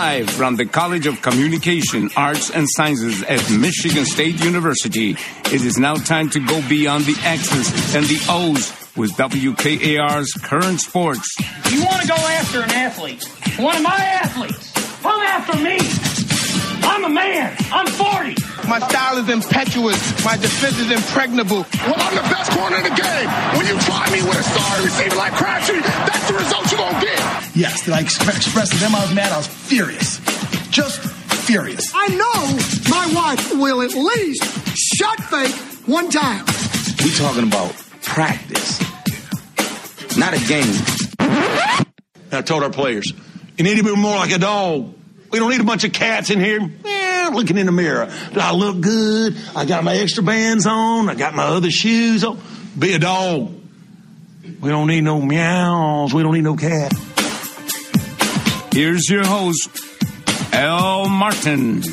Live from the College of Communication, Arts, and Sciences at Michigan State University, it is now time to go beyond the X's and the O's with WKAR's Current Sports. You want to go after an athlete, one of my athletes, come after me. I'm a man. I'm 40. My style is impetuous. My defense is impregnable. Well, I'm the best corner in the game. When you try me with a star receiver like Crabtree, that's the result you're going to get. Yes, did I express to them I was mad? I was furious. Just furious. I know my wife will at least shot fake one time. We talking about practice, not a game. I told our players, you need to be more like a dog. We don't need a bunch of cats in here looking in the mirror. Do I look good? I got my extra bands on. I got my other shoes on. Be a dog. We don't need no meows. We don't need no cat. Here's your host, Al Martin.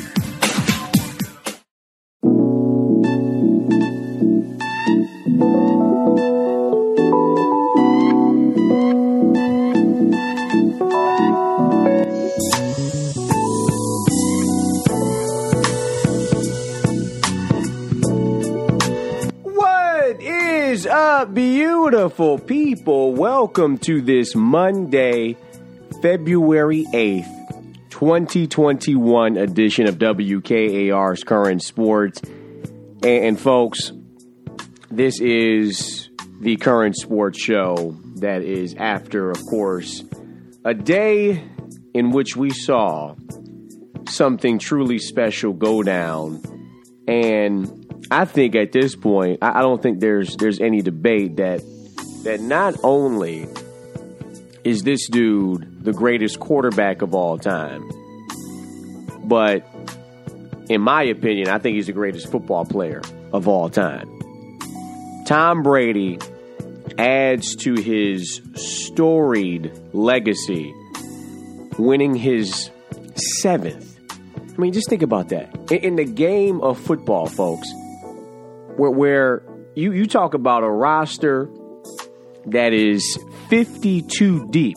Beautiful people, welcome to this Monday, February 8th, 2021 edition of WKAR's Current Sports. And folks, this is the Current Sports show that is after, of course, a day in which we saw something truly special go down. And I think at this point, I don't think there's any debate that not only is this dude the greatest quarterback of all time, but in my opinion, I think he's the greatest football player of all time. Tom Brady adds to his storied legacy, winning his 7th. I mean, just think about that. In the game of football, folks, where you talk about a roster that is 52 deep,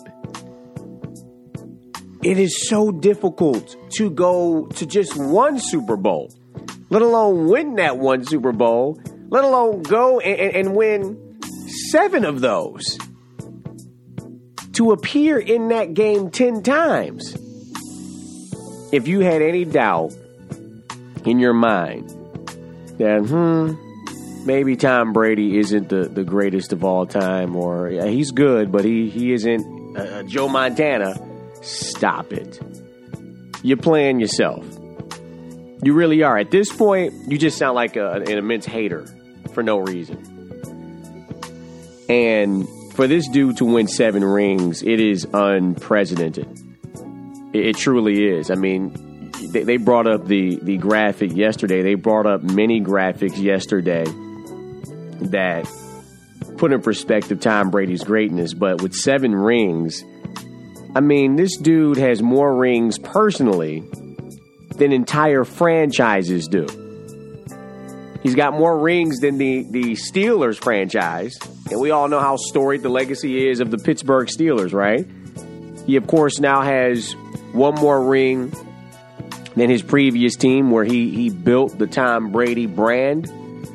it is so difficult to go to just one Super Bowl, let alone win that one Super Bowl, let alone go and win 7 of those. To appear in that game 10 times. If you had any doubt in your mind that, maybe Tom Brady isn't the greatest of all time, or he's good, but he isn't Joe Montana, stop it. You're playing yourself. You really are. At this point, you just sound like an immense hater for no reason. And for this dude to win 7 rings, it is unprecedented. It truly is. I mean, they brought up the graphic yesterday. They brought up many graphics yesterday that put in perspective Tom Brady's greatness. But with 7 rings, I mean, this dude has more rings personally than entire franchises do. He's got more rings than the Steelers franchise. And we all know how storied the legacy is of the Pittsburgh Steelers, right? He, of course, now has one more ring than his previous team, where he built the Tom Brady brand.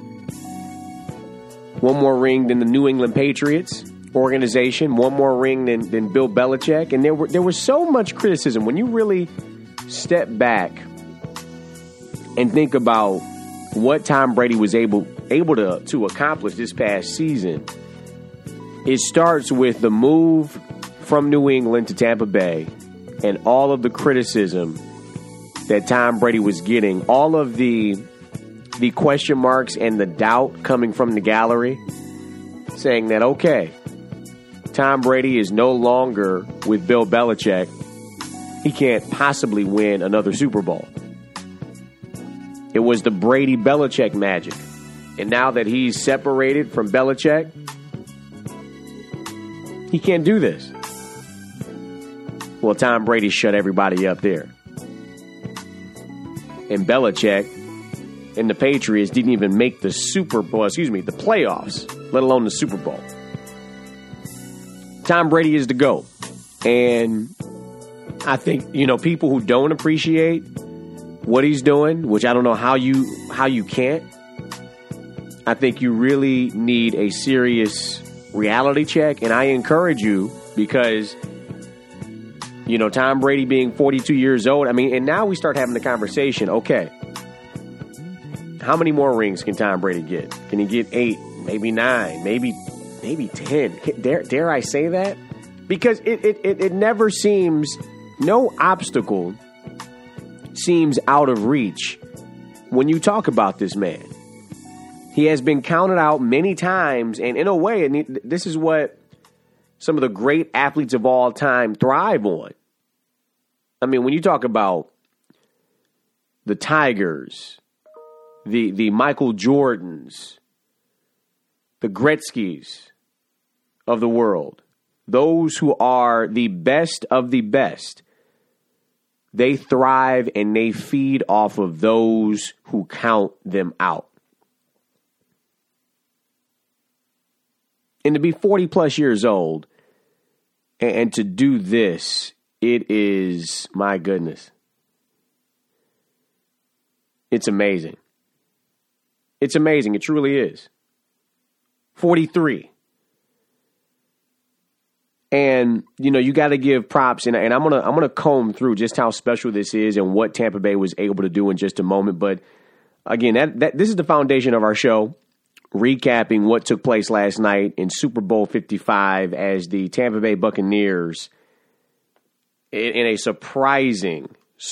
One more ring than the New England Patriots organization. One more ring than Bill Belichick. And there was so much criticism. When you really step back and think about what Tom Brady was able to accomplish this past season, it starts with the move from New England to Tampa Bay and all of the criticism that Tom Brady was getting, all of the question marks and the doubt coming from the gallery, saying that, okay, Tom Brady is no longer with Bill Belichick. He can't possibly win another Super Bowl. It was the Brady-Belichick magic. And now that he's separated from Belichick, he can't do this. Well, Tom Brady shut everybody up there. And Belichick and the Patriots didn't even make the the playoffs, let alone the Super Bowl. Tom Brady is the GOAT. And I think, people who don't appreciate what he's doing, which I don't know how you can't, I think you really need a serious reality check. And I encourage you because, Tom Brady being 42 years old, and now we start having the conversation, okay, how many more rings can Tom Brady get? Can he get 8, maybe 9, maybe 10? Dare I say that? Because it never seems, no obstacle seems out of reach when you talk about this man. He has been counted out many times, and in a way, this is what some of the great athletes of all time thrive on. When you talk about the Tigers, the Michael Jordans, the Gretzkys of the world, those who are the best of the best, they thrive and they feed off of those who count them out. And to be 40 plus years old and to do this, it is, my goodness, it's amazing. It's amazing. It truly is. 43. And, you got to give props, and I'm gonna comb through just how special this is and what Tampa Bay was able to do in just a moment. But again, this is the foundation of our show, recapping what took place last night in Super Bowl 55 as the Tampa Bay Buccaneers, in a surprising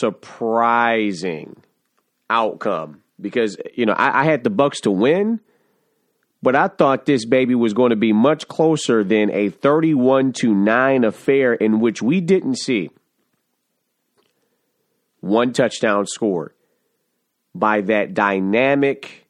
outcome. Because, I had the Bucs to win, but I thought this baby was going to be much closer than a 31-9 affair in which we didn't see one touchdown scored by that dynamic,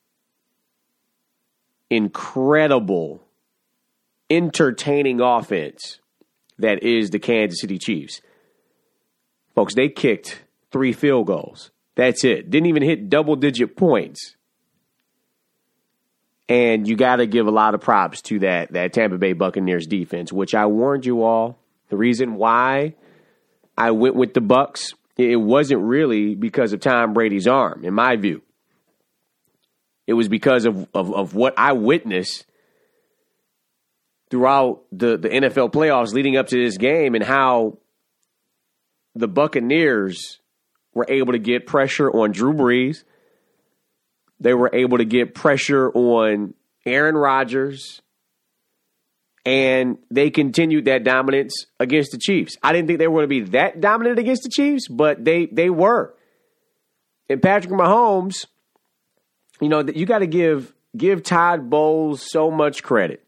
incredible, entertaining offense that is the Kansas City Chiefs. Folks, they kicked 3 field goals. That's it. Didn't even hit double-digit points. And you got to give a lot of props to that Tampa Bay Buccaneers defense, which I warned you all. The reason why I went with the Bucs, it wasn't really because of Tom Brady's arm, in my view. It was because of what I witnessed throughout the NFL playoffs leading up to this game and how the Buccaneers were able to get pressure on Drew Brees. They were able to get pressure on Aaron Rodgers. And they continued that dominance against the Chiefs. I didn't think they were going to be that dominant against the Chiefs, but they were. And Patrick Mahomes, you got to give Todd Bowles so much credit.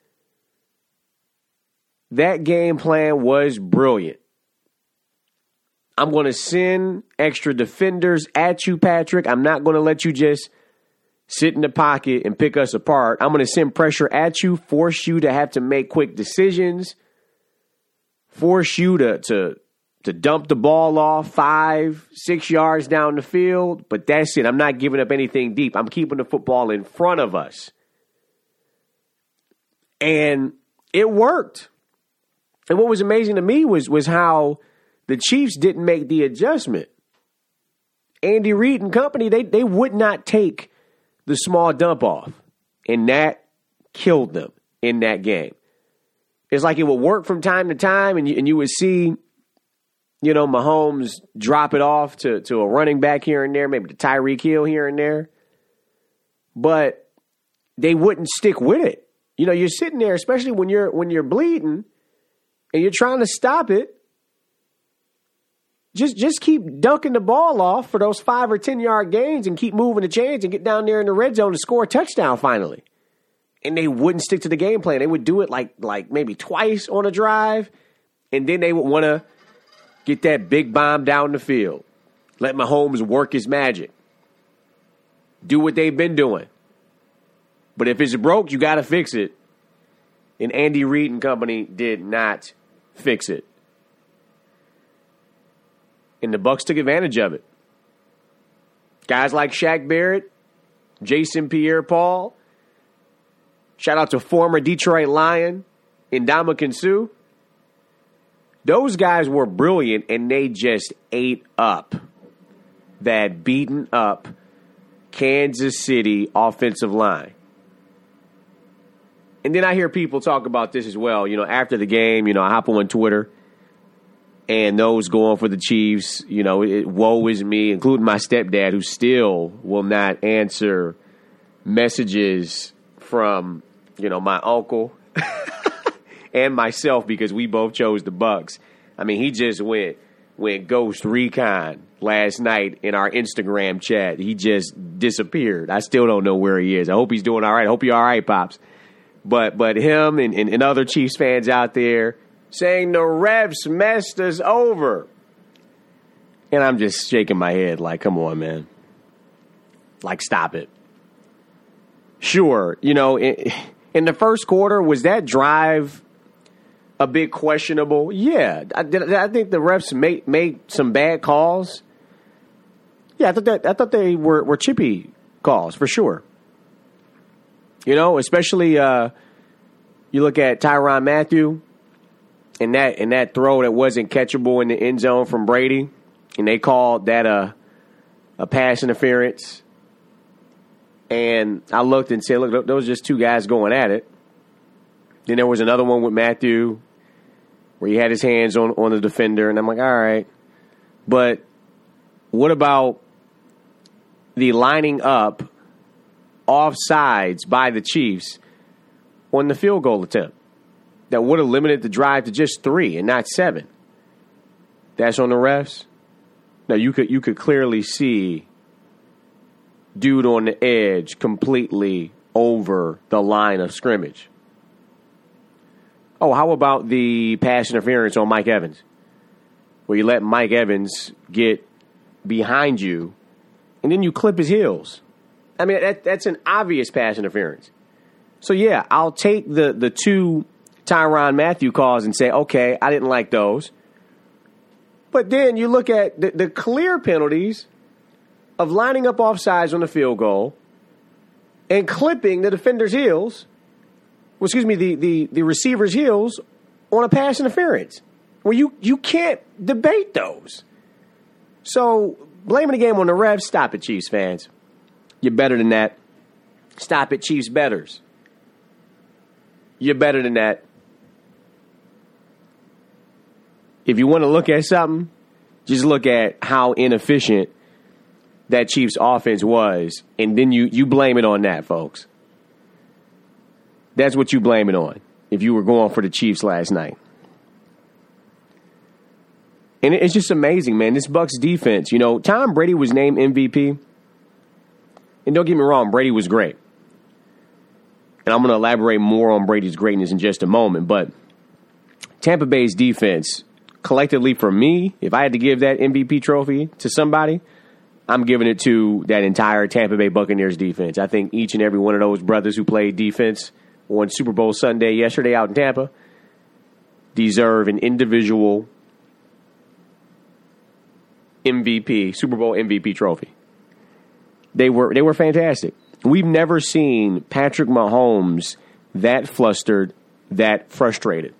That game plan was brilliant. I'm going to send extra defenders at you, Patrick. I'm not going to let you just sit in the pocket and pick us apart. I'm going to send pressure at you, force you to have to make quick decisions, force you to dump the ball off 5-6 yards down the field. But that's it. I'm not giving up anything deep. I'm keeping the football in front of us. And it worked. And what was amazing to me was how the Chiefs didn't make the adjustment. Andy Reid and company, they would not take the small dump off. And that killed them in that game. It's like it would work from time to time, and you would see, Mahomes drop it off to a running back here and there, maybe to Tyreek Hill here and there. But they wouldn't stick with it. You're sitting there, especially when you're bleeding and you're trying to stop it. Just keep dunking the ball off for those 5 or 10 yard gains and keep moving the chains and get down there in the red zone to score a touchdown finally. And they wouldn't stick to the game plan. They would do it like maybe twice on a drive, and then they would want to get that big bomb down the field. Let Mahomes work his magic. Do what they've been doing. But if it's broke, you got to fix it. And Andy Reid and company did not fix it. And the Bucs took advantage of it. Guys like Shaq Barrett, Jason Pierre-Paul. Shout out to former Detroit Lion, Ndamukong Suh. Those guys were brilliant, and they just ate up that beaten up Kansas City offensive line. And then I hear people talk about this as well. You know, after the game, I hop on Twitter, and those going for the Chiefs, woe is me, including my stepdad, who still will not answer messages from, my uncle and myself because we both chose the Bucs. I mean, he just went ghost recon last night in our Instagram chat. He just disappeared. I still don't know where he is. I hope he's doing all right. I hope you're all right, Pops. But him and other Chiefs fans out there saying the refs messed us over. And I'm just shaking my head like, come on, man. Like, stop it. Sure, in the first quarter, was that drive a bit questionable? Yeah. I think the refs made some bad calls. Yeah, I thought they were chippy calls, for sure. Especially you look at Tyrann Mathieu and that throw that wasn't catchable in the end zone from Brady, and they called that a pass interference. And I looked and said, look, those are just two guys going at it. Then there was another one with Mathieu where he had his hands on the defender, and I'm like, all right. But what about the lining up offsides by the Chiefs on the field goal attempt that would have limited the drive to just 3 and not 7? That's on the refs. Now you could clearly see dude on the edge completely over the line of scrimmage. Oh, how about the pass interference on Mike Evans, where you let Mike Evans get behind you and then you clip his heels? I mean, that's an obvious pass interference. So, yeah, I'll take the two Tyrann Mathieu calls and say, okay, I didn't like those. But then you look at the clear penalties of lining up offsides on the field goal and clipping the defender's heels, the receiver's heels on a pass interference. Well, you can't debate those. So, blaming the game on the refs, stop it, Chiefs fans. You're better than that. Stop it, Chiefs bettors. You're better than that. If you want to look at something, just look at how inefficient that Chiefs offense was, and then you blame it on that, folks. That's what you blame it on if you were going for the Chiefs last night. And it's just amazing, man. This Bucs defense, Tom Brady was named MVP. And don't get me wrong, Brady was great. And I'm going to elaborate more on Brady's greatness in just a moment. But Tampa Bay's defense, collectively for me, if I had to give that MVP trophy to somebody, I'm giving it to that entire Tampa Bay Buccaneers defense. I think each and every one of those brothers who played defense on Super Bowl Sunday yesterday out in Tampa deserve an individual MVP, Super Bowl MVP trophy. They were fantastic. We've never seen Patrick Mahomes that flustered, that frustrated.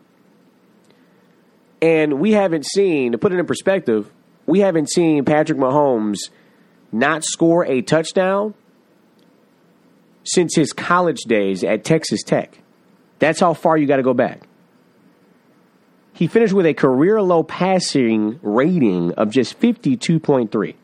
And we haven't seen, to put it in perspective, we haven't seen Patrick Mahomes not score a touchdown since his college days at Texas Tech. That's how far you got to go back. He finished with a career-low passing rating of just 52.3.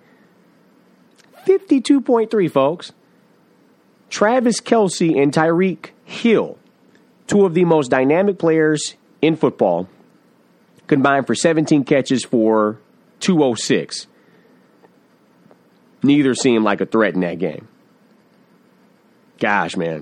52.3, folks. Travis Kelce and Tyreek Hill, two of the most dynamic players in football, combined for 17 catches for 206. Neither seemed like a threat in that game. Gosh, man.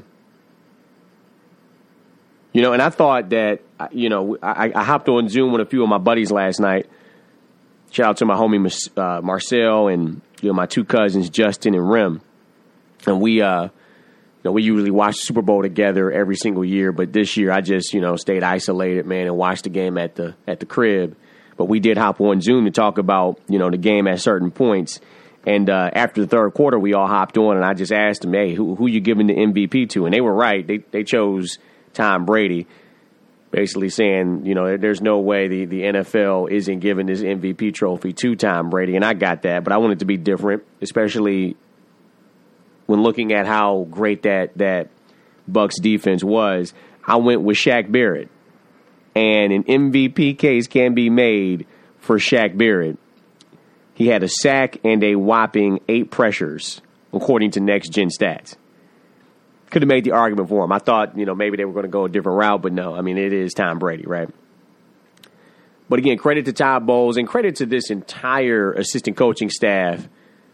And I thought that, I hopped on Zoom with a few of my buddies last night. Shout out to my homie Marcel and, my two cousins, Justin and Rem. And we usually watch the Super Bowl together every single year. But this year I just, stayed isolated, man, and watched the game at the crib. But we did hop on Zoom to talk about, the game at certain points. And after the third quarter, we all hopped on, and I just asked them, hey, who you giving the MVP to? And they were right. They chose Tom Brady. basically saying, there's no way the NFL isn't giving this MVP trophy to Tom Brady, and I got that, but I want it to be different, especially when looking at how great that Bucs defense was. I went with Shaq Barrett, and an MVP case can be made for Shaq Barrett. He had a sack and a whopping 8 pressures, according to Next Gen Stats. Could have made the argument for him. I thought, maybe they were going to go a different route, but no. I mean, it is Tom Brady, right? But again, credit to Todd Bowles and credit to this entire assistant coaching staff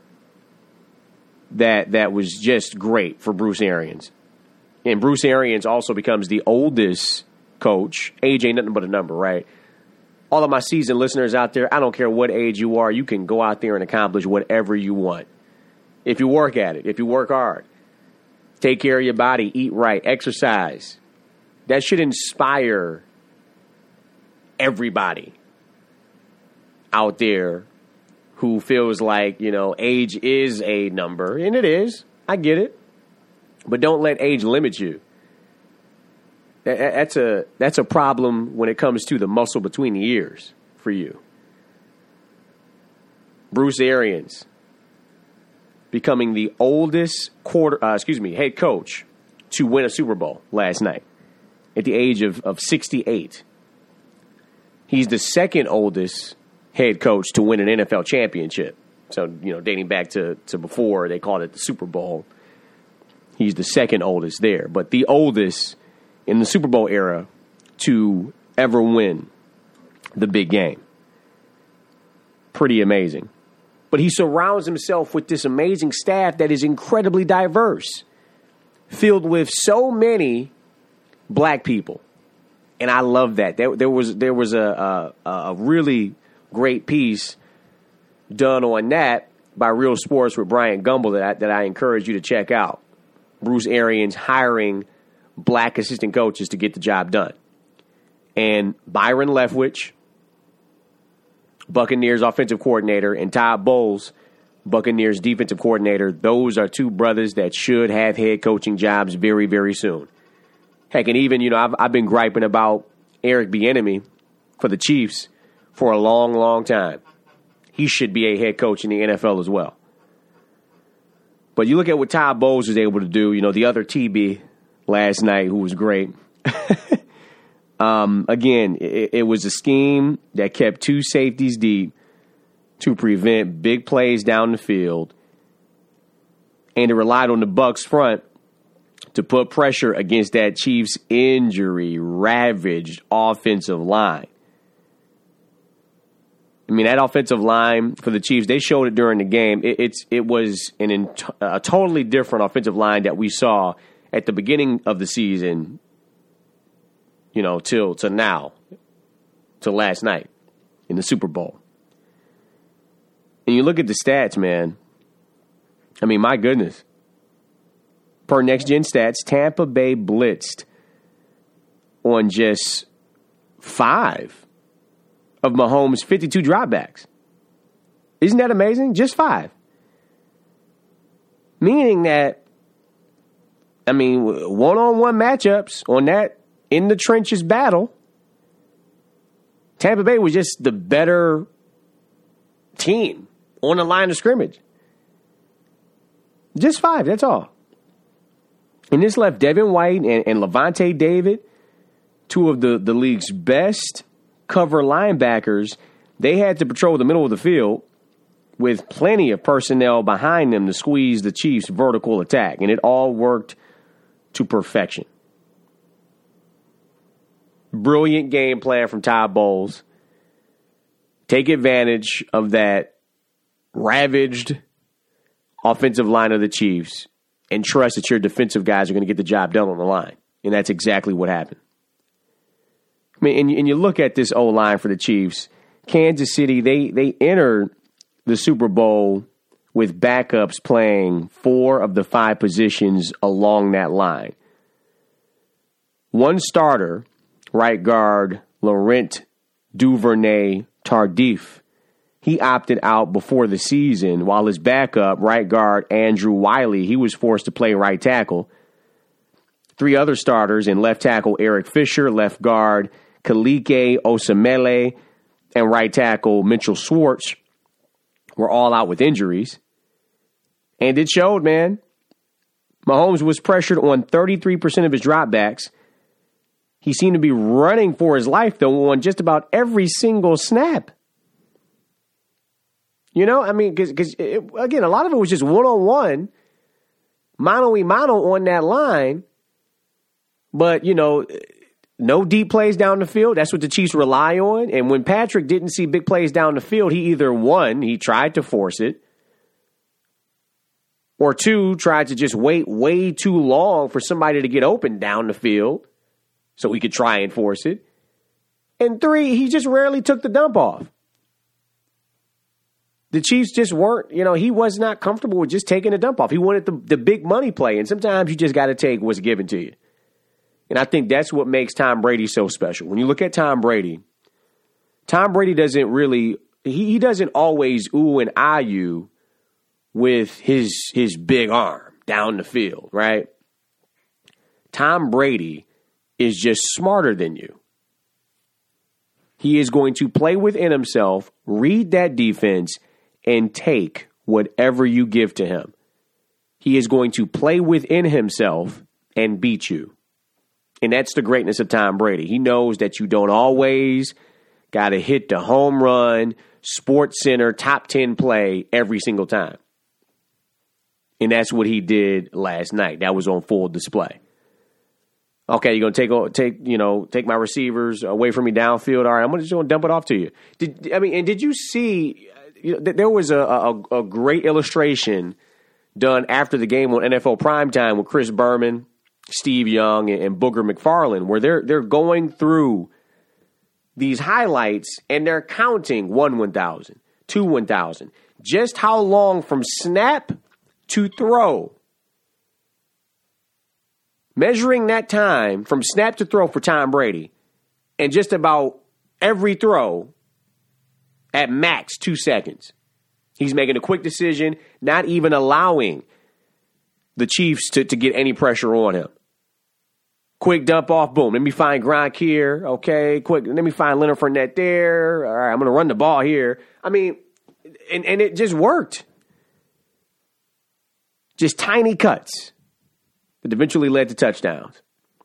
that was just great for Bruce Arians. And Bruce Arians also becomes the oldest coach. Age ain't nothing but a number, right? All of my seasoned listeners out there, I don't care what age you are, you can go out there and accomplish whatever you want. If you work at it, if you work hard. Take care of your body, eat right, exercise. That should inspire everybody out there who feels like, age is a number. And it is. I get it. But don't let age limit you. That's a problem when it comes to the muscle between the ears for you. Bruce Arians becoming the oldest head coach to win a Super Bowl last night at the age of 68. He's the second oldest head coach to win an NFL championship. So, dating back to before they called it the Super Bowl. He's the second oldest there, but the oldest in the Super Bowl era to ever win the big game. Pretty amazing. But he surrounds himself with this amazing staff that is incredibly diverse, filled with so many black people. And I love that. There was a really great piece done on that by Real Sports with Brian Gumbel that I encourage you to check out. Bruce Arians hiring black assistant coaches to get the job done. And Byron Leftwich, Buccaneers offensive coordinator, and Todd Bowles, Buccaneers defensive coordinator, those are two brothers that should have head coaching jobs very, very soon. Heck, and even, I've been griping about Eric Bieniemy for the Chiefs for a long, long time. He should be a head coach in the NFL as well. But you look at what Todd Bowles was able to do, the other TB last night who was great. Again, it was a scheme that kept two safeties deep to prevent big plays down the field, and it relied on the Bucs front to put pressure against that Chiefs injury-ravaged offensive line. I mean, that offensive line for the Chiefs, they showed it during the game. It was a totally different offensive line that we saw at the beginning of the season, till now, till last night in the Super Bowl. And you look at the stats, man. I mean, my goodness. Per Next Gen Stats, Tampa Bay blitzed on just 5 of Mahomes' 52 dropbacks. Isn't that amazing? Just 5. Meaning that, one-on-one matchups on that in the trenches battle, Tampa Bay was just the better team on the line of scrimmage. Just 5, that's all. And this left Devin White and Levante David, two of the league's best cover linebackers. They had to patrol the middle of the field with plenty of personnel behind them to squeeze the Chiefs' vertical attack. And it all worked to perfection. Brilliant game plan from Todd Bowles. Take advantage of that ravaged offensive line of the Chiefs and trust that your defensive guys are going to get the job done on the line. And that's exactly what happened. I mean, and you look at this O-line for the Chiefs. Kansas City, they entered the Super Bowl with backups playing 4 of the 5 positions along that line. One starter, right guard Laurent Duvernay-Tardif, he opted out before the season, while his backup, right guard Andrew Wiley, he was forced to play right tackle. 3 other starters in left tackle Eric Fisher, left guard Kalike Osemele, and right tackle Mitchell Schwartz were all out with injuries. And it showed, man. Mahomes was pressured on 33% of his dropbacks. He seemed to be running for his life, though, on just about every single snap. You know, I mean, because again, a lot of it was just one-on-one, mano-a-mano on that line. But, you know, no deep plays down the field. That's what the Chiefs rely on. And when Patrick didn't see big plays down the field, he either, 1, he tried to force it, or 2, tried to just wait way too long for somebody to get open down the field so he could try and force it. And 3, he just rarely took the dump off. The Chiefs just weren't, you know, he was not comfortable with just taking a dump off. He wanted the big money play, and sometimes you just got to take what's given to you. And I think that's what makes Tom Brady so special. When you look at Tom Brady doesn't really, he doesn't always ooh and ah you with his big arm down the field, right? Tom Brady is just smarter than you. He is going to play within himself, read that defense, and take whatever you give to him. He is going to play within himself and beat you. And that's the greatness of Tom Brady. He knows that you don't always got to hit the home run, Sports Center, top 10 play every single time. And that's what he did last night. That was on full display. Okay, you're going to take my receivers away from me downfield. All right, I'm just going to dump it off to you. Did you see, there was a great illustration done after the game on NFL Primetime with Chris Berman, Steve Young, and Booger McFarland, where they're going through these highlights and they're counting 1,000, 1,000, just how long from snap to throw. Measuring that time from snap to throw for Tom Brady, and just about every throw at max 2 seconds. He's making a quick decision, not even allowing the Chiefs to get any pressure on him. Quick dump off, boom. Let me find Gronk here. Okay, quick. Let me find Leonard Fournette there. All right, I'm going to run the ball here. I mean, and it just worked. Just tiny cuts that eventually led to touchdowns.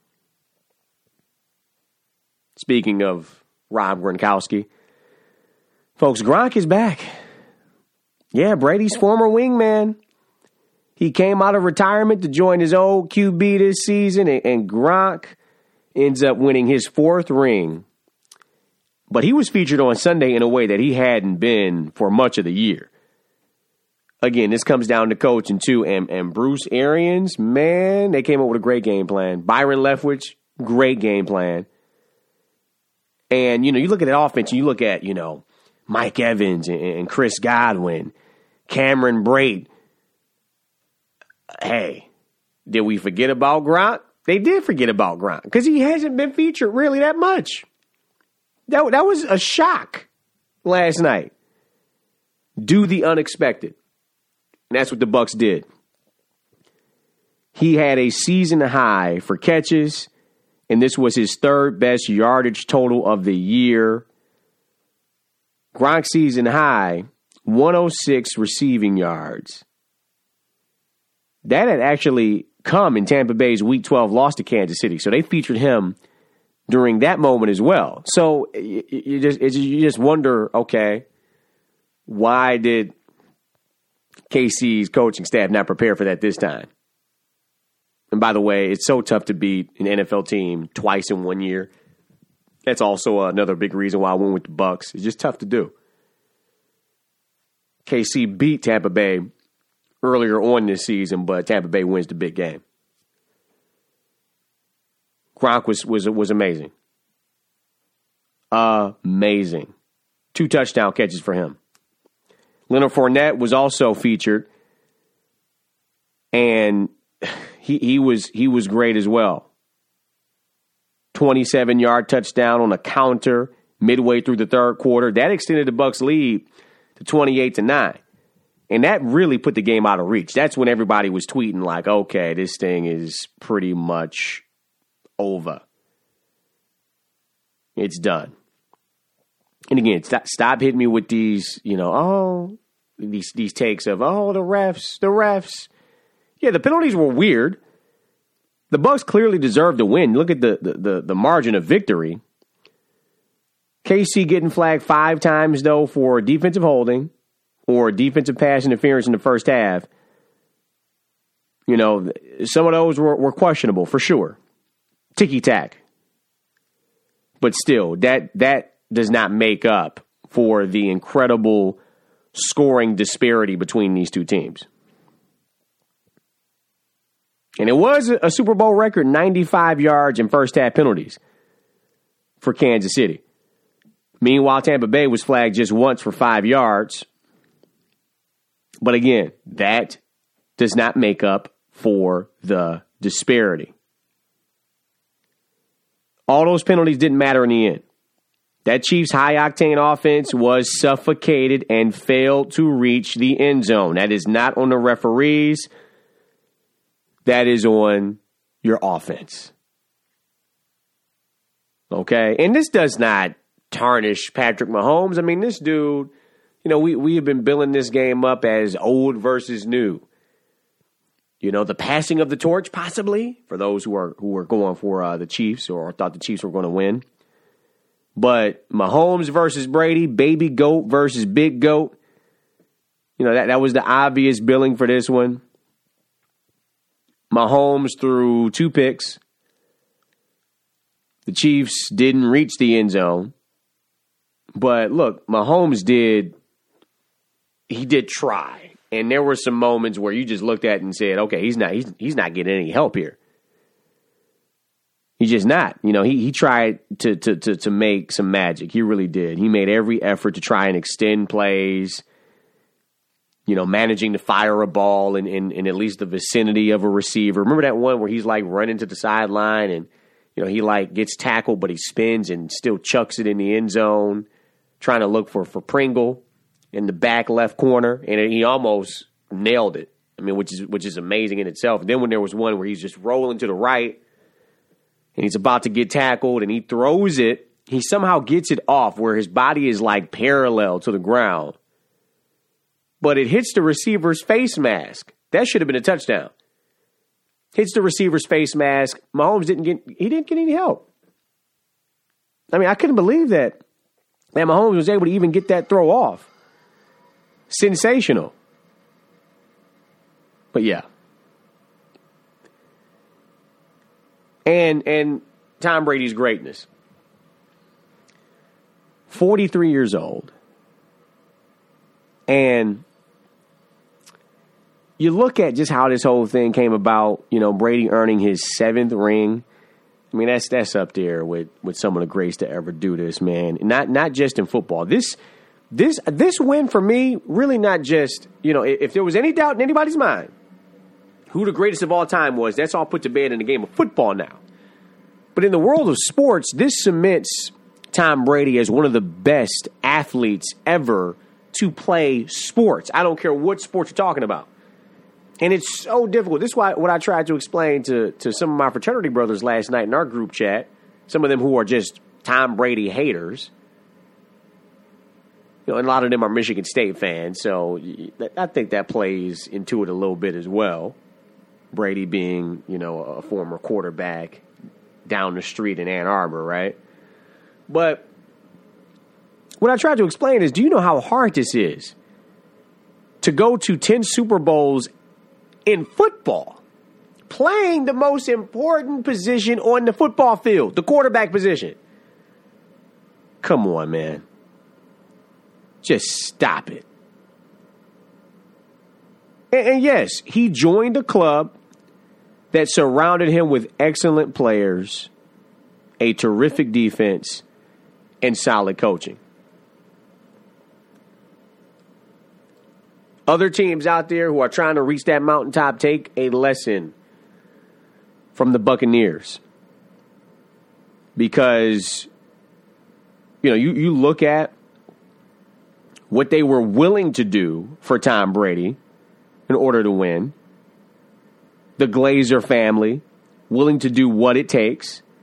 Speaking of Rob Gronkowski, folks, Gronk is back. Yeah, Brady's former wingman. He came out of retirement to join his old QB this season, and Gronk ends up winning his 4th ring. But he was featured on Sunday in a way that he hadn't been for much of the year. Again, this comes down to coaching, too. And Bruce Arians, man, they came up with a great game plan. Byron Leftwich, great game plan. And, you look at that offense, and you look at, Mike Evans and Chris Godwin, Cameron Brate. Hey, did we forget about Gronk? They did forget about Gronk because he hasn't been featured really that much. That was a shock last night. Do the unexpected. And that's what the Bucs did. He had a season high for catches, and this was his 3rd best yardage total of the year. Gronk's season high, 106 receiving yards. That had actually come in Tampa Bay's Week 12 loss to Kansas City, so they featured him during that moment as well. So you just wonder, okay, why did KC's coaching staff not prepare for that this time? And by the way, it's so tough to beat an NFL team twice in 1 year. That's also another big reason why I went with the Bucs. It's just tough to do. KC beat Tampa Bay earlier on this season, but Tampa Bay wins the big game. Gronk was amazing. Amazing. 2 touchdown catches for him. Leonard Fournette was also featured, and he was great as well. 27-yard touchdown on a counter midway through the 3rd quarter. That extended the Bucs' lead to 28-9. And that really put the game out of reach. That's when everybody was tweeting like, okay, this thing is pretty much over. It's done. And again, stop hitting me with these, these takes of, the refs. Yeah, the penalties were weird. The Bucs clearly deserved to win. Look at the margin of victory. KC getting flagged 5 times, though, for defensive holding or defensive pass interference in the first half. Some of those were questionable, for sure. Ticky-tack. But still, that does not make up for the incredible scoring disparity between these two teams. And it was a Super Bowl record, 95 yards in first half penalties for Kansas City. Meanwhile, Tampa Bay was flagged just once for 5 yards. But again, that does not make up for the disparity. All those penalties didn't matter in the end. That Chiefs high-octane offense was suffocated and failed to reach the end zone. That is not on the referees. That is on your offense. Okay? And this does not tarnish Patrick Mahomes. I mean, this dude, we have been billing this game up as old versus new. The passing of the torch, possibly, for those who are going for the Chiefs or thought the Chiefs were going to win. But Mahomes versus Brady, baby goat versus big goat. That was the obvious billing for this one. Mahomes threw 2 picks. The Chiefs didn't reach the end zone. But look, Mahomes did try. And there were some moments where you just looked at it and said, okay, he's not getting any help here. He's just not. He tried to make some magic. He really did. He made every effort to try and extend plays, managing to fire a ball in at least the vicinity of a receiver. Remember that one where he's like running to the sideline and, he like gets tackled, but he spins and still chucks it in the end zone, trying to look for Pringle in the back left corner, and he almost nailed it. I mean, which is amazing in itself. And then when there was one where he's just rolling to the right, and he's about to get tackled, and he throws it, he somehow gets it off where his body is like parallel to the ground. But it hits the receiver's face mask. That should have been a touchdown. Hits the receiver's face mask. Mahomes didn't get any help. I mean, I couldn't believe that Mahomes was able to even get that throw off. Sensational. But yeah. And Tom Brady's greatness. 43 years old. And you look at just how this whole thing came about, Brady earning his 7th ring. I mean, that's up there with some of the greats to ever do this, man. Not just in football. This win for me, really not just, if there was any doubt in anybody's mind who the greatest of all time was, that's all put to bed in the game of football now. But in the world of sports, this cements Tom Brady as one of the best athletes ever to play sports. I don't care what sport you're talking about. And it's so difficult. This is what I tried to explain to some of my fraternity brothers last night in our group chat, some of them who are just Tom Brady haters. And a lot of them are Michigan State fans, so I think that plays into it a little bit as well. Brady being, a former quarterback down the street in Ann Arbor, right? But what I tried to explain is, do you know how hard this is to go to 10 Super Bowls in football, playing the most important position on the football field, the quarterback position? Come on, man. Just stop it. And yes, he joined a club that surrounded him with excellent players, a terrific defense, and solid coaching. Other teams out there who are trying to reach that mountaintop, take a lesson from the Buccaneers. Because, you look at what they were willing to do for Tom Brady in order to win. The Glazer family willing to do what it takes.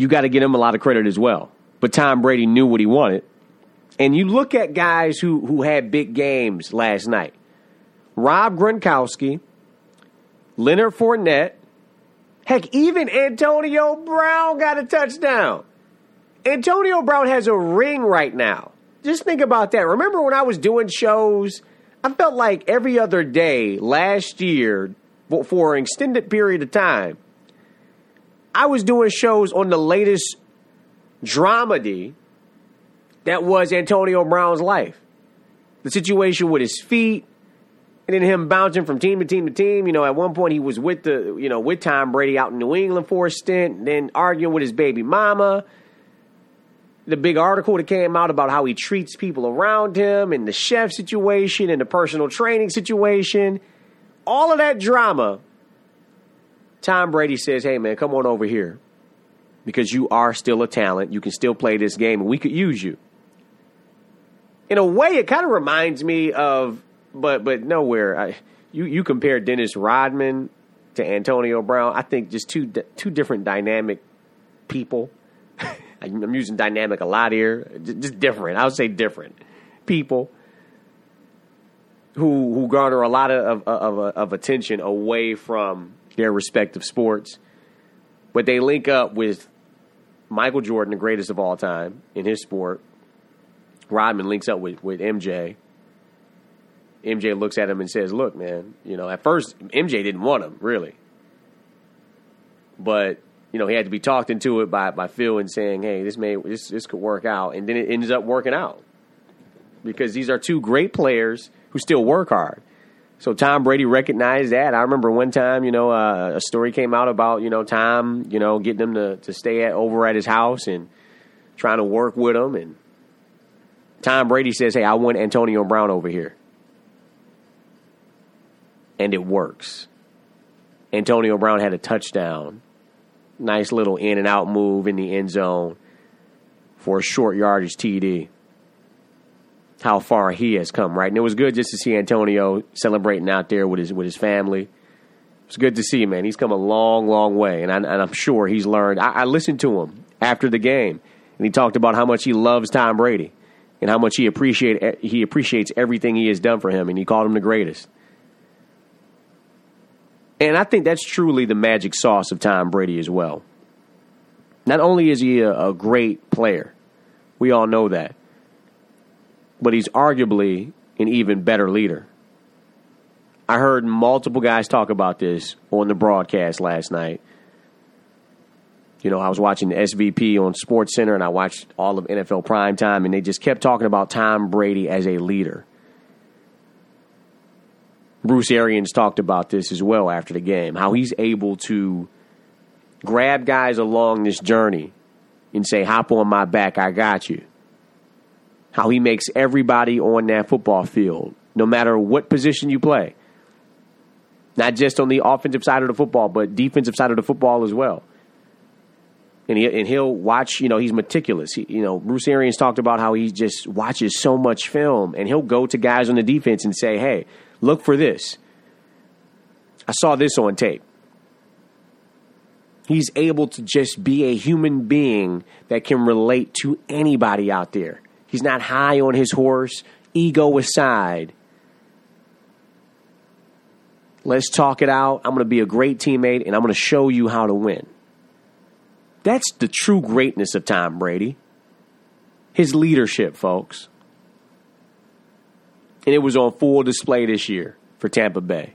you got to give him a lot of credit as well. But Tom Brady knew what he wanted. And you look at guys who had big games last night. Rob Gronkowski, Leonard Fournette, heck, even Antonio Brown got a touchdown. Antonio Brown has a ring right now. Just think about that. Remember when I was doing shows, I felt like every other day last year, for an extended period of time, I was doing shows on the latest dramedy that was Antonio Brown's life. The situation with his feet, and then him bouncing from team to team to team. You know, at one point he was with with Tom Brady out in New England for a stint, then arguing with his baby mama. The big article that came out about how he treats people around him, and the chef situation, and the personal training situation. All of that drama. Tom Brady says, hey, man, come on over here. Because you are still a talent. You can still play this game, and we could use you. In a way, it kind of reminds me of, but nowhere. You compare Dennis Rodman to Antonio Brown. I think just two different dynamic people. I'm using dynamic a lot here. Just different. I would say different people who garner a lot of attention away from their respective sports. But they link up with Michael Jordan, the greatest of all time in his sport. Rodman links up with MJ. MJ looks at him and says, look, man, at first MJ didn't want him, really. But, he had to be talked into it by Phil and saying, hey, this could work out. And then it ends up working out. Because these are two great players who still work hard. So Tom Brady recognized that. I remember one time, a story came out about, Tom, getting him to stay over at his house and trying to work with him. And Tom Brady says, hey, I want Antonio Brown over here. And it works. Antonio Brown had a touchdown. Nice little in and out move in the end zone for a short yardage TD. How far he has come, right? And it was good just to see Antonio celebrating out there with his family. It's good to see, man. He's come a long, long way, and I'm sure he's learned. I listened to him after the game, and he talked about how much he loves Tom Brady and how much he appreciates everything he has done for him, and he called him the greatest. And I think that's truly the magic sauce of Tom Brady as well. Not only is he a great player, we all know that, but he's arguably an even better leader. I heard multiple guys talk about this on the broadcast last night. I was watching the SVP on SportsCenter, and I watched all of NFL Primetime, and they just kept talking about Tom Brady as a leader. Bruce Arians talked about this as well after the game, how he's able to grab guys along this journey and say, hop on my back, I got you. How he makes everybody on that football field, no matter what position you play, not just on the offensive side of the football, but defensive side of the football as well. And he'll watch, he's meticulous. Bruce Arians talked about how he just watches so much film, and he'll go to guys on the defense and say, hey, look for this. I saw this on tape. He's able to just be a human being that can relate to anybody out there. He's not high on his horse, ego aside. Let's talk it out. I'm going to be a great teammate, and I'm going to show you how to win. That's the true greatness of Tom Brady. His leadership, folks. And it was on full display this year for Tampa Bay.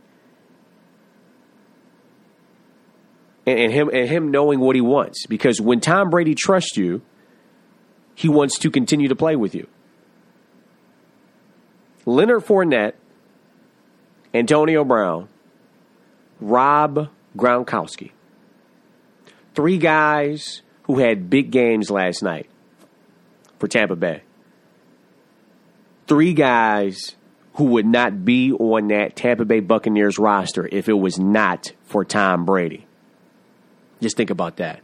And him knowing what he wants. Because when Tom Brady trusts you, he wants to continue to play with you. Leonard Fournette, Antonio Brown, Rob Gronkowski. 3 guys who had big games last night for Tampa Bay. 3 guys who would not be on that Tampa Bay Buccaneers roster if it was not for Tom Brady. Just think about that.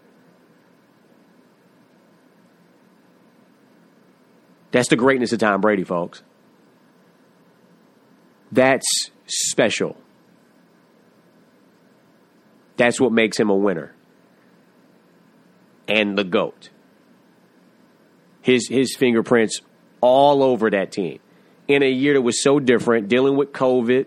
That's the greatness of Tom Brady, folks. That's special. That's what makes him a winner. and the GOAT. His fingerprints all over that team. In a year that was so different, dealing with COVID,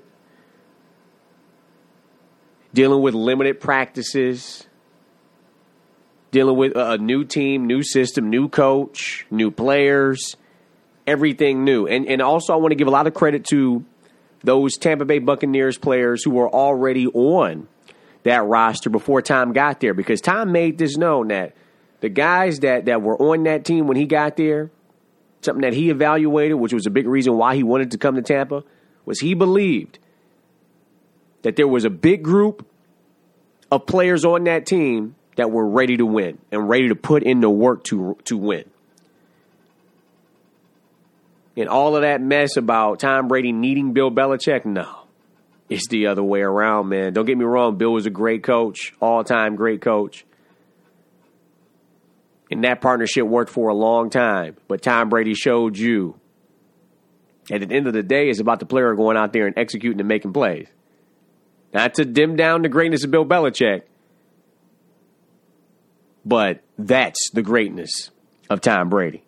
dealing with limited practices, dealing with a new team, new system, new coach, new players, everything new. And also I want to give a lot of credit to those Tampa Bay Buccaneers players who were already on that roster before Tom got there, because Tom made this known that the guys that were on that team when he got there, something that he evaluated, which was a big reason why he wanted to come to Tampa, was he believed that there was a big group of players on that team that were ready to win and ready to put in the work to win. And all of that mess about Tom Brady needing Bill Belichick, no. It's the other way around, man. Don't get me wrong. Bill was a great coach, all-time great coach. And that partnership worked for a long time. But Tom Brady showed you, at the end of the day, it's about the player going out there and executing and making plays. Not to dim down the greatness of Bill Belichick, but that's the greatness of Tom Brady.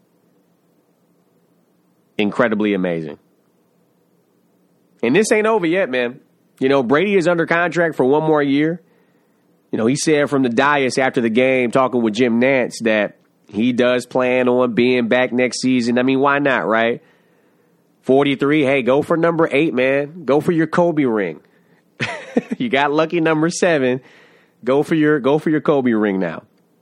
Incredibly amazing. And this ain't over yet, man. You know, Brady is under contract for one more year. You know, he said from the dais after the game, talking with Jim Nantz, that he does plan on being back next season. I mean, why not, right? 43, hey, go for number 8, man. Go for your Kobe ring. You got lucky number 7. Go for your Kobe ring now.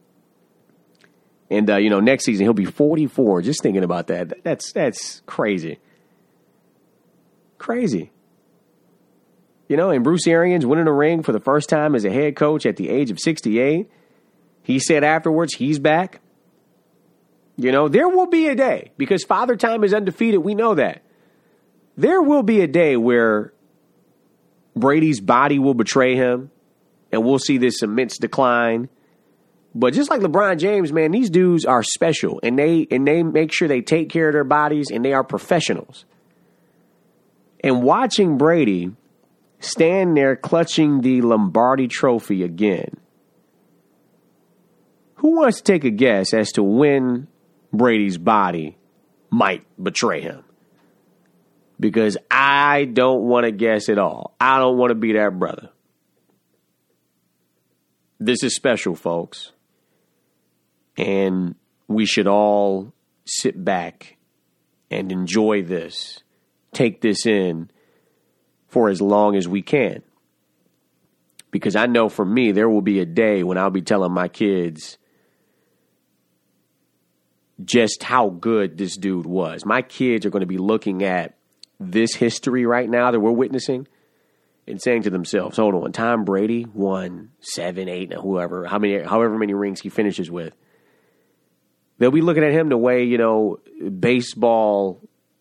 And, you know, next season he'll be 44. Just thinking about that. That's crazy. Crazy. You know, and Bruce Arians winning a ring for the first time as a head coach at the age of 68. He said afterwards he's back. You know, there will be a day, because Father Time is undefeated. We know that. There will be a day where Brady's body will betray him and we'll see this immense decline. But just like LeBron James, man, these dudes are special, and they make sure they take care of their bodies, and they are professionals. And watching Brady stand there clutching the Lombardi Trophy again, who wants to take a guess as to when Brady's body might betray him? Because I don't want to guess at all. I don't want to be that brother. This is special, folks. And we should all sit back and enjoy this. Take this in for as long as we can. Because I know for me, there will be a day when I'll be telling my kids just how good this dude was. My kids are going to be looking at this history right now that we're witnessing and saying to themselves, hold on, Tom Brady won 7, 8, however many rings he finishes with. They'll be looking at him the way, you know, baseball,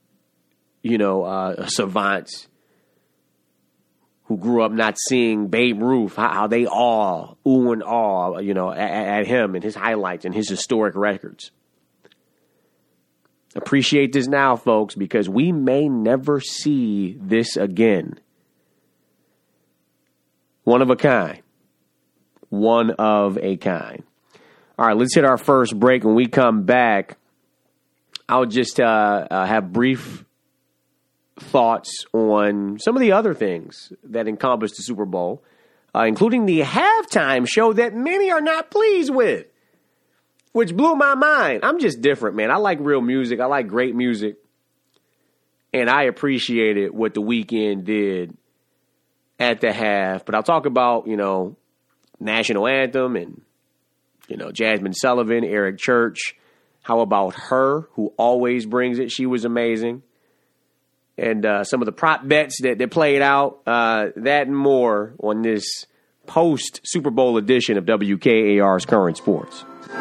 savants who grew up not seeing Babe Ruth, how they all ooh and awe, at him and his highlights and his historic records. Appreciate this now, folks, because we may never see this again. One of a kind. One of a kind. All right, let's hit our first break. When we come back, I'll just have brief thoughts on some of the other things that encompass the Super Bowl, including the halftime show that many are not pleased with, which blew my mind. I'm just different, man. I like real music. I like great music. And I appreciated what The Weeknd did at the half. But I'll talk about, national anthem and, Jasmine Sullivan, Eric Church. How about her, who always brings it? She was amazing. And some of the prop bets that played out, that and more on this post-Super Bowl edition of WKAR's Current Sports.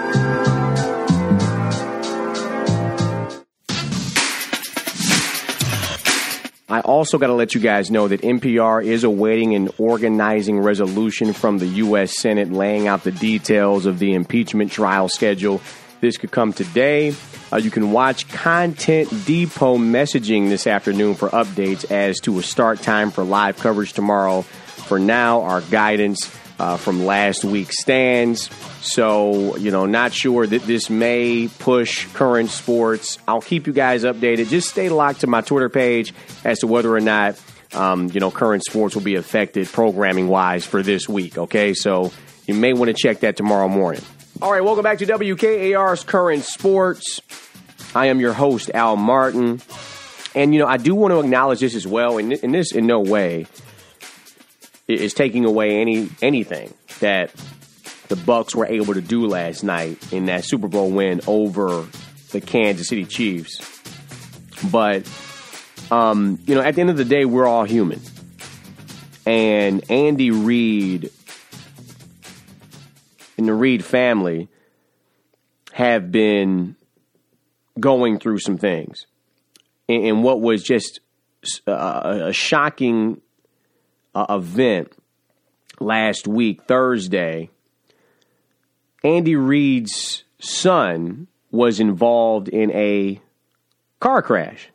I also got to let you guys know that NPR is awaiting an organizing resolution from the U.S. Senate laying out the details of the impeachment trial schedule. This could come today. You can watch Content Depot messaging this afternoon for updates as to a start time for live coverage tomorrow. For now, our guidance from last week's stands. So, not sure that this may push current sports. I'll keep you guys updated. Just stay locked to my Twitter page as to whether or not, current sports will be affected programming-wise for this week, okay? So you may want to check that tomorrow morning. All right, welcome back to WKAR's Current Sports. I am your host, Al Martin. And, I do want to acknowledge this as well, and this in no way is taking away anything that the Bucs were able to do last night in that Super Bowl win over the Kansas City Chiefs. But, at the end of the day, we're all human. And Andy Reid and the Reid family have been going through some things. And what was just a shocking event last week, Thursday, Andy Reid's son was involved in a car crash.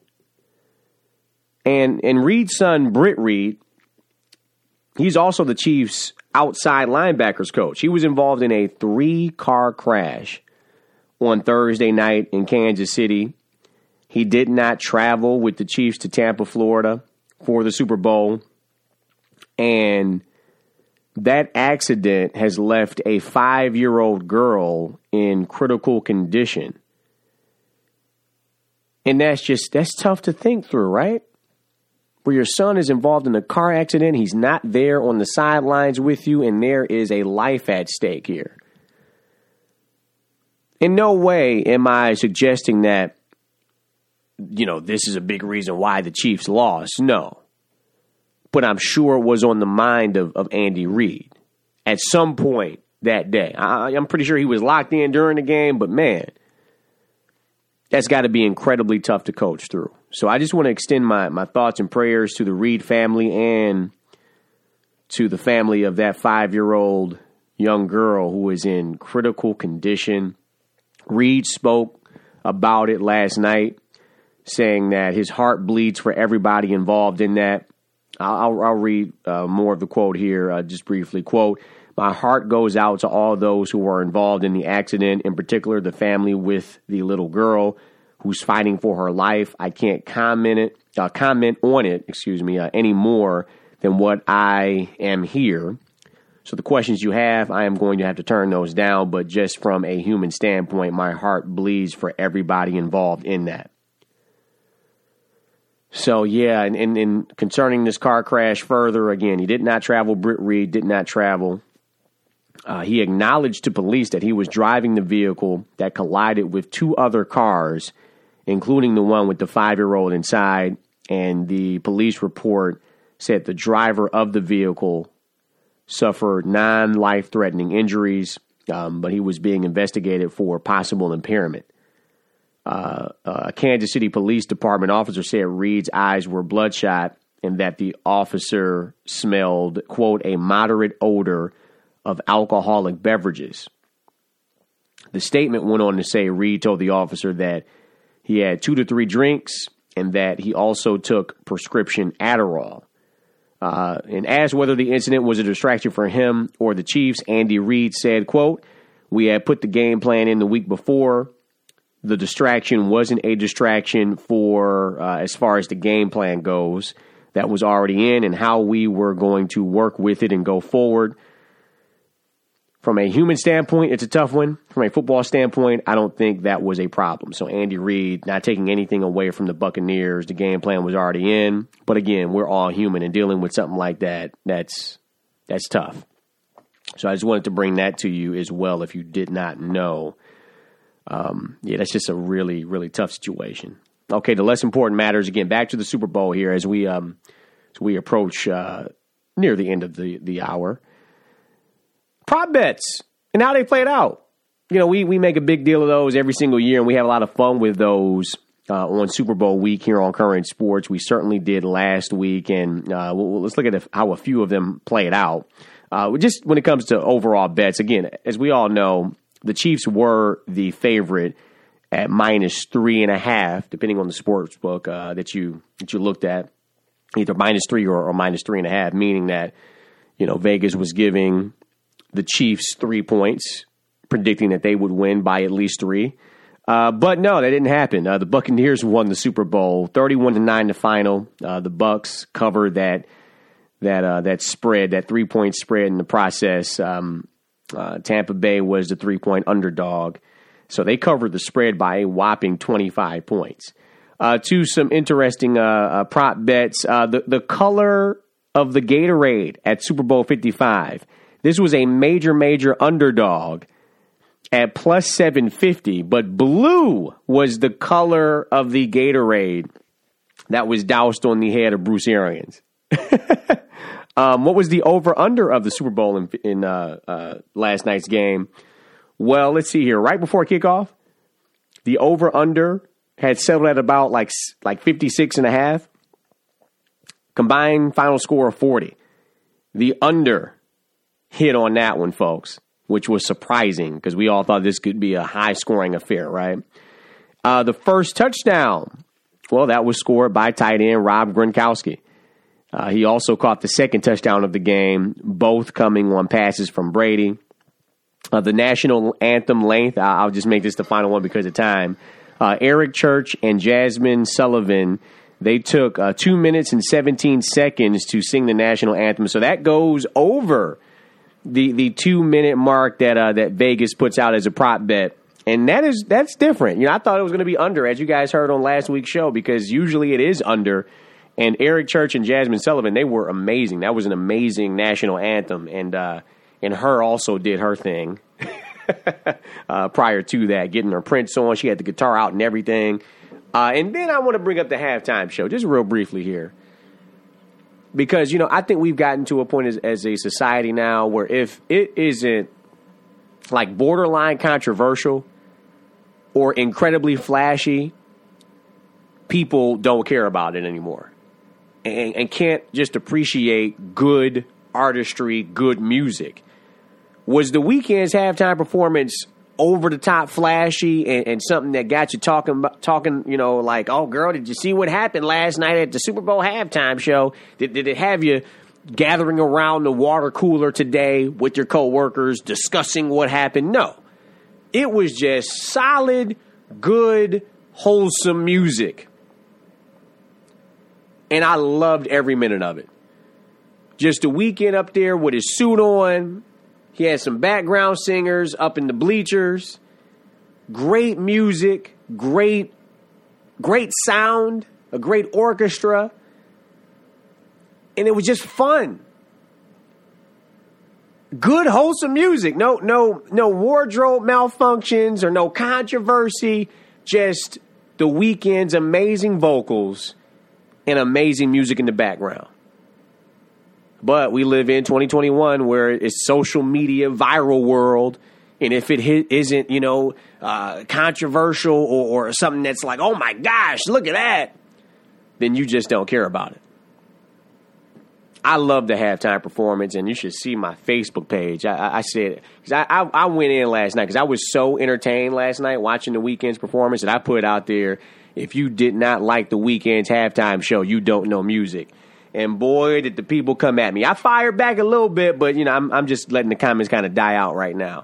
And Reid's son, Britt Reid, he's also the Chiefs' outside linebackers coach. He was involved in a 3-car crash on Thursday night in Kansas City. He did not travel with the Chiefs to Tampa, Florida for the Super Bowl. And that accident has left a 5-year-old girl in critical condition. And that's tough to think through, right? Where your son is involved in a car accident, he's not there on the sidelines with you, and there is a life at stake here. In no way am I suggesting that, this is a big reason why the Chiefs lost. No. But I'm sure it was on the mind of Andy Reid at some point that day. I'm pretty sure he was locked in during the game, but man, that's got to be incredibly tough to coach through. So I just want to extend my thoughts and prayers to the Reid family and to the family of that 5-year-old young girl who is in critical condition. Reid spoke about it last night, saying that his heart bleeds for everybody involved in that. I'll read more of the quote here, just briefly. Quote, "My heart goes out to all those who were involved in the accident, in particular the family with the little girl who's fighting for her life. I can't comment on it, any more than what I am here. So the questions you have, I am going to have to turn those down, but just from a human standpoint, my heart bleeds for everybody involved in that." So, yeah, and concerning this car crash further, again, he did not travel. Britt Reid did not travel. He acknowledged to police that he was driving the vehicle that collided with 2 other cars, including the one with the 5-year-old inside. And the police report said the driver of the vehicle suffered non-life-threatening injuries, but he was being investigated for possible impairment. A Kansas City Police Department officer said Reid's eyes were bloodshot and that the officer smelled, quote, a moderate odor of alcoholic beverages. The statement went on to say Reid told the officer that he had 2 to 3 drinks and that he also took prescription Adderall. And asked whether the incident was a distraction for him or the Chiefs, Andy Reid said, quote, "We had put the game plan in the week before. The distraction wasn't a distraction for as far as the game plan goes. That was already in and how we were going to work with it and go forward. From a human standpoint, it's a tough one. From a football standpoint, I don't think that was a problem." So Andy Reid not taking anything away from the Buccaneers. The game plan was already in. But again, we're all human, and dealing with something like that, that's tough. So I just wanted to bring that to you as well if you did not know. That's just a really, really tough situation. Okay, the less important matters. Again, back to the Super Bowl here as we approach near the end of the hour. Prop bets and how they played out. We make a big deal of those every single year, and we have a lot of fun with those on Super Bowl week here on Current Sports. We certainly did last week, and let's look at how a few of them played out. Just when it comes to overall bets, again, as we all know, the Chiefs were the favorite at -3.5, depending on the sports book that you looked at, either -3 or -3.5, meaning that Vegas was giving the Chiefs 3 points, predicting that they would win by at least 3. But no, that didn't happen. The Buccaneers won the Super Bowl, 31-9 the final. The Bucs covered that spread, that 3-point spread in the process. Tampa Bay was the 3-point underdog. So they covered the spread by a whopping 25 points. To some interesting prop bets. The color of the Gatorade at Super Bowl 55. This was a major underdog at plus 750, but blue was the color of the Gatorade that was doused on the head of Bruce Arians. What was the over-under of the Super Bowl in last night's game? Well, let's see here. Right before kickoff, the over-under had settled at about like 56.5. Combined final score of 40. The under hit on that one, folks, which was surprising because we all thought this could be a high-scoring affair, right? The first touchdown, well, that was scored by tight end Rob Gronkowski. He also caught the second touchdown of the game, both coming on passes from Brady. The national anthem length, I'll just make this the final one because of time. Eric Church and Jasmine Sullivan, they took 2 minutes and 17 seconds to sing the national anthem. So that goes over the 2-minute mark that Vegas puts out as a prop bet. And that's different. I thought it was going to be under, as you guys heard on last week's show, because usually it is under. And Eric Church and Jasmine Sullivan, they were amazing. That was an amazing national anthem. And her also did her thing prior to that, getting her prints on. She had the guitar out and everything. And then I want to bring up the halftime show, just real briefly here. Because, I think we've gotten to a point as a society now where if it isn't like borderline controversial or incredibly flashy, people don't care about it anymore. And can't just appreciate good artistry, good music. Was the Weeknd's halftime performance over the top flashy and something that got you talking, like, oh, girl, did you see what happened last night at the Super Bowl halftime show? Did it have you gathering around the water cooler today with your coworkers discussing what happened? No. It was just solid, good, wholesome music. And I loved every minute of it. Just the Weeknd up there with his suit on. He had some background singers up in the bleachers. Great music, great sound, a great orchestra. And it was just fun. Good, wholesome music. No wardrobe malfunctions or no controversy. Just the Weeknd's amazing vocals and amazing music in the background. But we live in 2021 where it's social media, viral world. And if it isn't, controversial or something that's like, oh my gosh, look at that, then you just don't care about it. I love the halftime performance, and you should see my Facebook page. I said, because I went in last night because I was so entertained last night watching the Weeknd's performance that I put out there, if you did not like the Weeknd's halftime show, you don't know music. And boy, did the people come at me. I fired back a little bit, but, I'm just letting the comments kind of die out right now.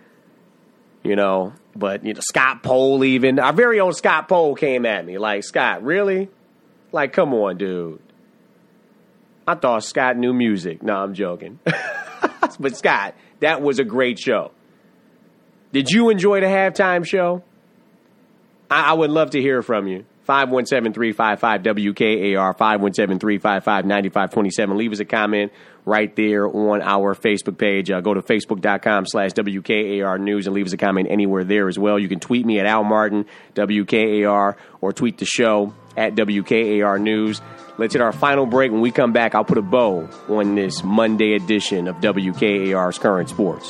But, Scott Pohl even, our very own Scott Pohl came at me. Like, Scott, really? Like, come on, dude. I thought Scott knew music. No, I'm joking. But, Scott, that was a great show. Did you enjoy the halftime show? I would love to hear from you. 517-355-WKAR, 517-355-9527. Leave us a comment right there on our Facebook page. Go to facebook.com/WKAR News and leave us a comment anywhere there as well. You can tweet me at Al Martin, WKAR, or tweet the show at WKAR News. Let's hit our final break. When we come back, I'll put a bow on this Monday edition of WKAR's Current Sports.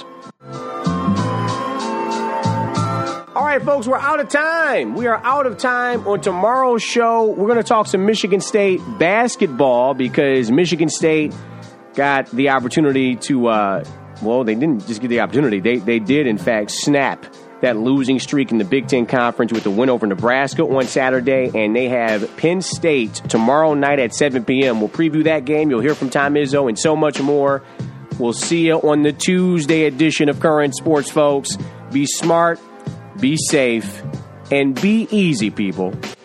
All right, folks, we're out of time. We are out of time. On tomorrow's show, we're going to talk some Michigan State basketball because Michigan State got the opportunity to, they didn't just get the opportunity. They did, in fact, snap that losing streak in the Big Ten Conference with the win over Nebraska on Saturday, and they have Penn State tomorrow night at 7 p.m. We'll preview that game. You'll hear from Tom Izzo and so much more. We'll see you on the Tuesday edition of Current Sports, folks. Be smart, be safe, and be easy, people.